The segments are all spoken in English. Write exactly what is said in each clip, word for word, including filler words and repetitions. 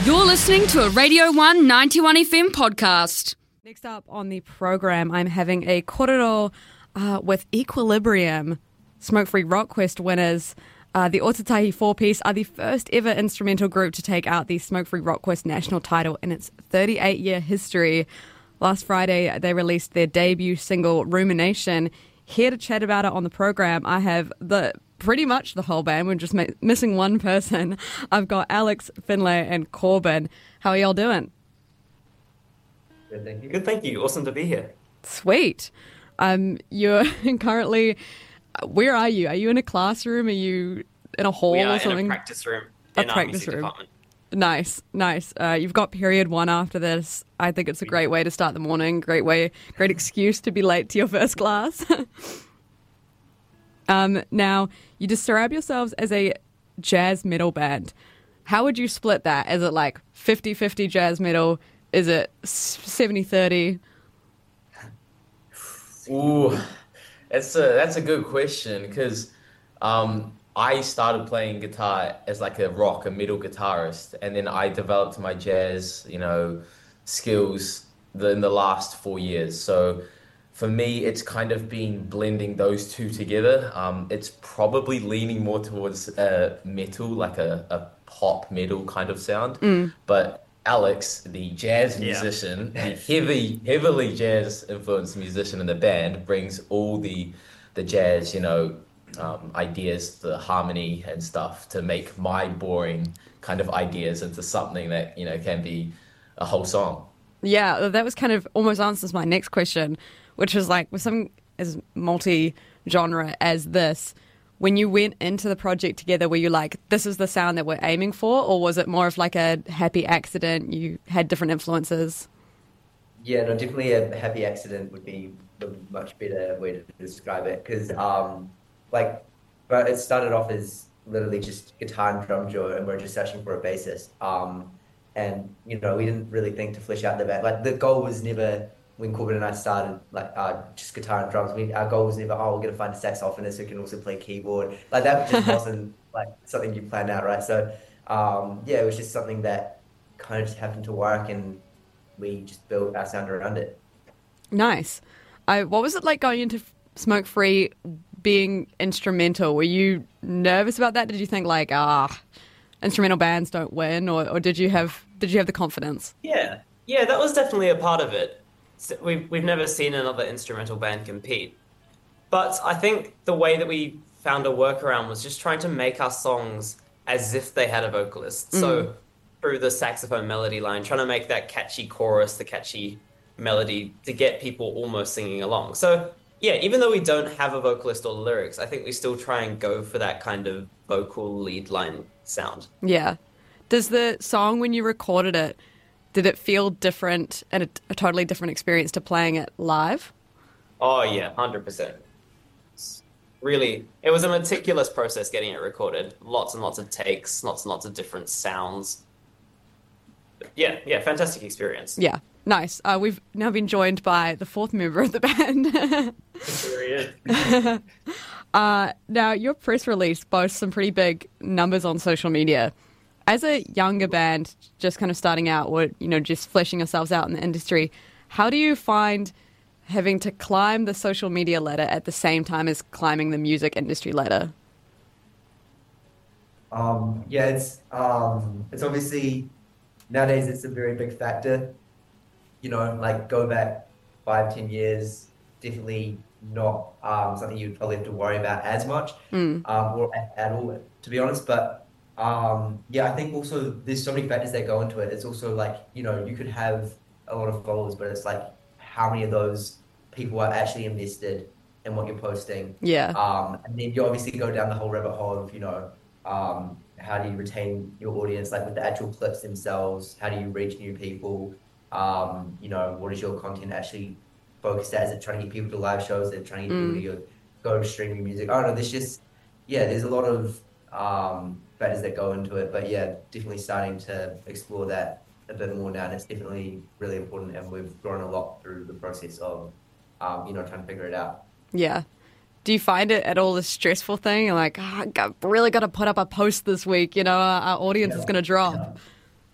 You're listening to a Radio one ninety-one F M podcast. Next up on the program, I'm having a korero uh, with Equilibrium, Smoke Free Rock Quest winners. Uh, the Otatahi four-piece are the first ever instrumental group to take out the Smoke Free Rock Quest national title in its thirty-eight year history. Last Friday, they released their debut single, Rumination. Here to chat about it on the program, I have the pretty much the whole band. We're just ma- missing one person. I've got Alex, Finlay, and Corbin. How are y'all doing? Good, thank you. Good, thank you. Awesome to be here. Sweet. Um, you're currently... Where are you? Are you in a classroom? Are you in a hall we are or something? in a practice room A in our practice music room. department. Nice, nice. Uh, you've got period one after this. I think it's a great way to start the morning. Great way, great excuse to be late to your first class. um, now, you describe yourselves as a jazz metal band. How would you split that? Is it like fifty-fifty jazz metal? Is it seventy thirty? Ooh, that's a that's a good question because um, I started playing guitar as like a rock, a metal guitarist, and then I developed my jazz, you know, skills the, in the last four years. So for me, it's kind of been blending those two together. Um, it's probably leaning more towards uh, metal, like a, a pop metal kind of sound, Mm. but Alex, the jazz Yeah. musician, the heavy, heavily jazz influenced musician in the band, brings all the the jazz, you know, um, ideas, the harmony and stuff to make my boring kind of ideas into something that, you know, can be a whole song. Yeah, that was kind of almost answers my next question, which was like, with something as multi-genre as this, when you went into the project together, were you like, this is the sound that we're aiming for? Or was it more of like a happy accident? You had different influences? Yeah, no, definitely a happy accident would be the much better way to describe it. Because, um, like, but it started off as literally just guitar and drum duo, and we're just searching for a bassist. Um, and you know, we didn't really think to flesh out the band. Like, the goal was never, when Corbin and I started, like, uh, just guitar and drums. We, our goal was never, oh, we're gonna find a saxophonist who can also play keyboard. Like, that just wasn't like something you planned out, right? So, um, yeah, it was just something that kind of just happened to work, and we just built our sound around it. Nice. I, what was it like going into Smoke Free being instrumental? Were you nervous about that? Did you think like, ah, instrumental bands don't win, or, or did you have did you have the confidence? Yeah, yeah, that was definitely a part of it. So We've we've never seen another instrumental band compete, but I think the way that we found a workaround was just trying to make our songs as if they had a vocalist. So through the saxophone melody line, trying to make that catchy chorus, the catchy melody to get people almost singing along. So yeah, even though we don't have a vocalist or lyrics, I think we still try and go for that kind of vocal lead line sound. Yeah. Does the song, when you recorded it, did it feel different and a, a totally different experience to playing it live? Oh yeah, one hundred percent. Really, it was a meticulous process getting it recorded. Lots and lots of takes, lots and lots of different sounds. But yeah, yeah, fantastic experience. Yeah. Nice. Uh, we've now been joined by the fourth member of the band. Period. uh, now, your press release boasts some pretty big numbers on social media. As a younger band, just kind of starting out, or, you know, just fleshing yourselves out in the industry, how do you find having to climb the social media ladder at the same time as climbing the music industry ladder? Um, yeah, it's um, it's obviously nowadays it's a very big factor. You know, like go back five, ten years, definitely not um, something you'd probably have to worry about as much, Mm. um, or at, at all, to be honest. But um, yeah, I think also there's so many factors that go into it. It's also like, you know, you could have a lot of followers, but it's like how many of those people are actually invested in what you're posting. Yeah. Um, and then you obviously go down the whole rabbit hole of, you know, um, how do you retain your audience, like with the actual clips themselves? How do you reach new people? Um, you know, what is your content actually focused at? Is it trying to get people to live shows? Is it trying to get people to your, go streaming music? I don't know. There's just, yeah, there's a lot of um, factors that go into it. But yeah, definitely starting to explore that a bit more now. And it's definitely really important. And we've grown a lot through the process of, um, you know, trying to figure it out. Yeah. Do you find it at all a stressful thing? You're like, oh, I got, really got to put up a post this week, you know, our, our audience Yeah. is going to drop. Yeah.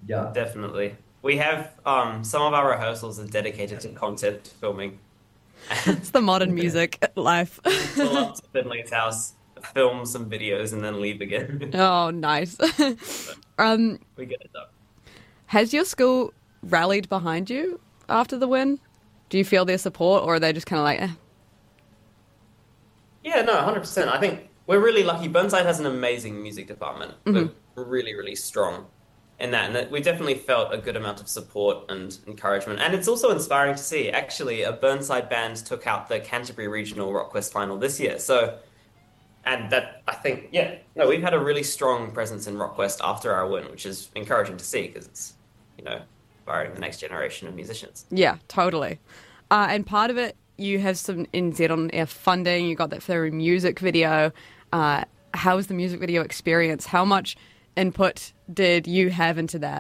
Yeah. Definitely. We have um, some of our rehearsals are dedicated to concept filming. It's the modern music life. Pull up to Finley's house, film some videos, and then leave again. Oh, nice. um, We get it done. has your school rallied behind you after the win? Do you feel their support, or are they just kind of like, eh? Yeah, no, one hundred percent. I think we're really lucky. Burnside has an amazing music department. Mhm. We're really, really strong in that. And that we definitely felt a good amount of support and encouragement. And it's also inspiring to see. Actually, a Burnside band took out the Canterbury Regional Rockquest final this year. So, and that, I think, yeah, no, we've had a really strong presence in Rockquest after our win, which is encouraging to see because it's, you know, inspiring the next generation of musicians. Yeah, totally. Uh, and part of it, you have some N Z on Air funding. You got that for a music video. Uh, how was the music video experience? How much input did you have into that?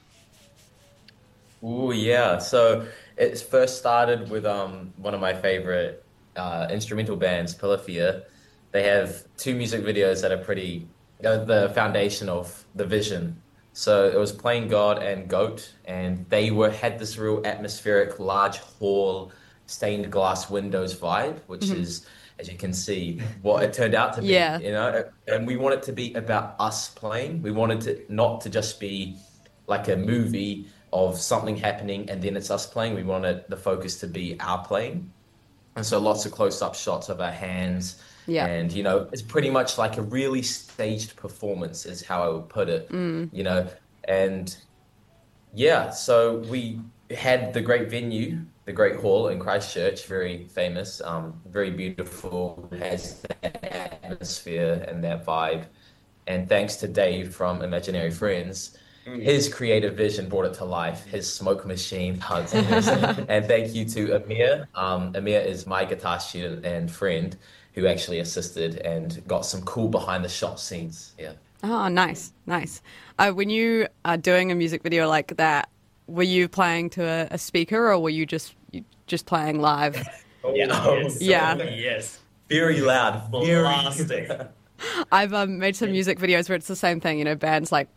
Ooh, yeah. So it first started with um one of my favorite uh, instrumental bands, Pilafia. They have two music videos that are pretty uh, the foundation of the vision. So it was Plain God and Goat, and they were had this real atmospheric, large hall, stained glass windows vibe, which Mhm. is, as you can see, what it turned out to be. Yeah. You know, and we want it to be about us playing. We wanted it not to just be like a movie of something happening and then it's us playing. We wanted the focus to be our playing. And so lots of close-up shots of our hands. Yeah. And, you know, it's pretty much like a really staged performance is how I would put it, Mm. you know. And yeah, so we had the great venue, the Great Hall in Christchurch, very famous, um, very beautiful, has that atmosphere and that vibe. And thanks to Dave from Imaginary Friends, his creative vision brought it to life. His smoke machine, hugs, and this. And thank you to Amir. Um, Amir is my guitar student and friend who actually assisted and got some cool behind the shot scenes. Yeah. Oh, nice, nice. Uh, when you are doing a music video like that, were you playing to a, a speaker or were you just you, just playing live? Yeah. Oh, Yes. Yeah. Yes. Very loud. Very Blasting. I've um, made some music videos where it's the same thing, you know, bands like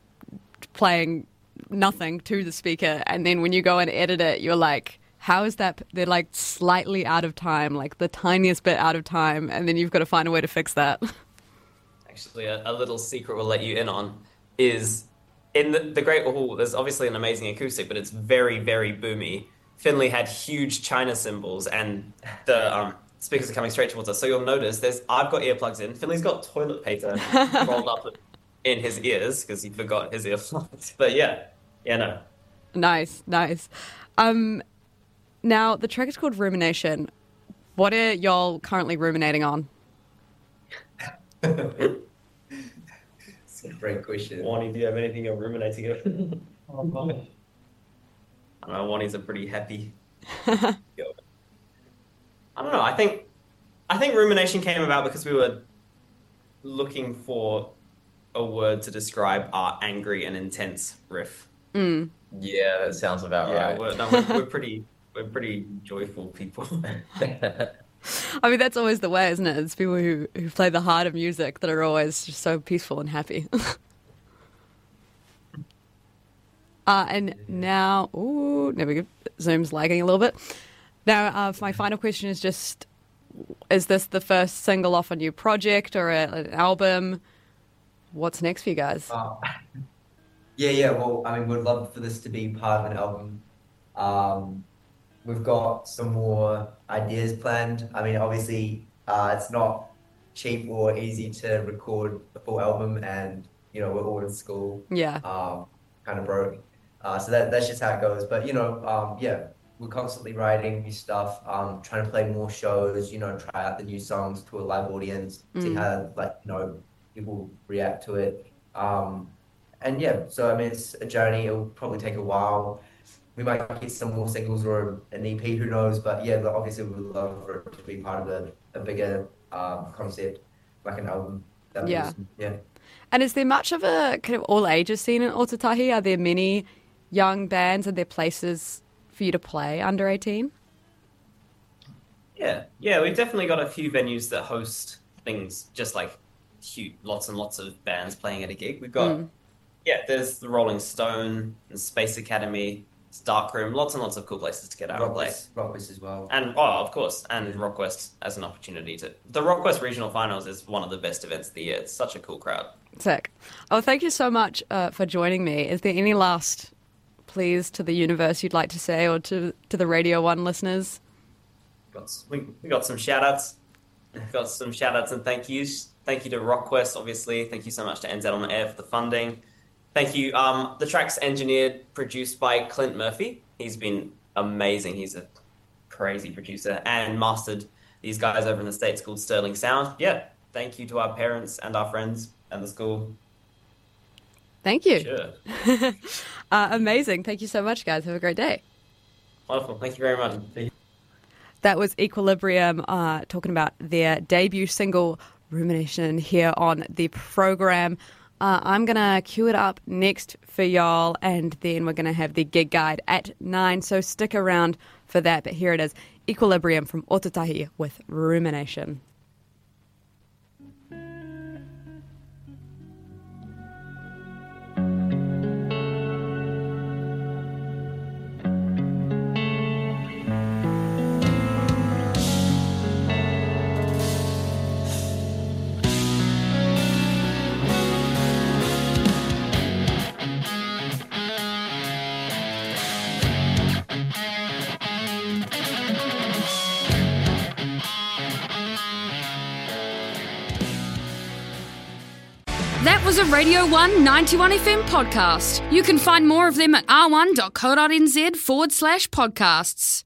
playing nothing to the speaker, and then when you go and edit it, you're like, how is that? They're like slightly out of time, like the tiniest bit out of time, and then you've got to find a way to fix that. Actually, a, a little secret we'll let you in on is in the, the Great Hall, there's obviously an amazing acoustic, but it's very, very boomy. Finley had huge China cymbals, and the um, speakers are coming straight towards us. So you'll notice there's I've got earplugs in. Finley's got toilet paper rolled up in his ears because he forgot his earplugs. But yeah, yeah, no. Nice, nice. Um, now, the track is called Rumination. What are y'all currently ruminating on? It's a great question. Wani, do you have anything you're ruminating on? I don't know, Wani's a pretty happy girl. I don't know, I think I think rumination came about because we were looking for a word to describe our angry and intense riff. Mm. Yeah, that sounds about Yeah, right. we're, no, we're, we're pretty we're pretty joyful people. I mean, that's always the way, isn't it? It's people who, who play the heart of music that are always just so peaceful and happy. uh, and now, ooh, there we go. Zoom's lagging a little bit. Now, uh, my final question is just, is this the first single off a new project or a, an album? What's next for you guys? Uh, yeah, yeah. Well, I mean, we'd love for this to be part of an album. Um, we've got some more ideas planned. I mean, obviously, uh, it's not cheap or easy to record a full album, and you know, we're all in school, Yeah. um, kind of broke. Uh, so that that's just how it goes. But you know, um, yeah, we're constantly writing new stuff, um, trying to play more shows. You know, try out the new songs to a live audience, see Mm. how like you know people react to it. Um, and yeah, so I mean, it's a journey. It'll probably take a while. We might get some more singles or an E P, who knows? But yeah, obviously we would love for it to be part of a, a bigger um, concept, like an album. That'd be Yeah. awesome. Yeah. And is there much of a kind of all ages scene in Otatahi? Are there many young bands? Are there places for you to play under eighteen? Yeah, yeah, we've definitely got a few venues that host things just like huge, lots and lots of bands playing at a gig. We've got Mm. Yeah, there's the Rolling Stone, the Space Academy, Darkroom, lots and lots of cool places to get out and play. Rockwest, Rockwest as well. And, oh, of course, and Rockwest as an opportunity to... The Rockwest Regional Finals is one of the best events of the year. It's such a cool crowd. Sick. Oh, thank you so much uh, for joining me. Is there any last pleas to the universe you'd like to say, or to, to the Radio one listeners? Got, we, we got some shout-outs. We've got some shout-outs and thank yous. Thank you to Rockwest, obviously. Thank you so much to N Z on the Air for the funding. Thank you. Um, the track's engineered, produced by Clint Murphy. He's been amazing. He's a crazy producer, and mastered these guys over in the States called Sterling Sound. Yeah, thank you to our parents and our friends and the school. Thank you. Sure. uh, amazing. Thank you so much, guys. Have a great day. Wonderful. Thank you very much. That was Equilibrium uh, talking about their debut single, Rumination, here on the program. Uh, I'm going to cue it up next for y'all, and then we're going to have the gig guide at nine, so stick around for that. But here it is, Equilibrium from Ōtautahi with Rumination. That was a Radio one ninety-one F M podcast. You can find more of them at r one dot co dot n z forward slash podcasts.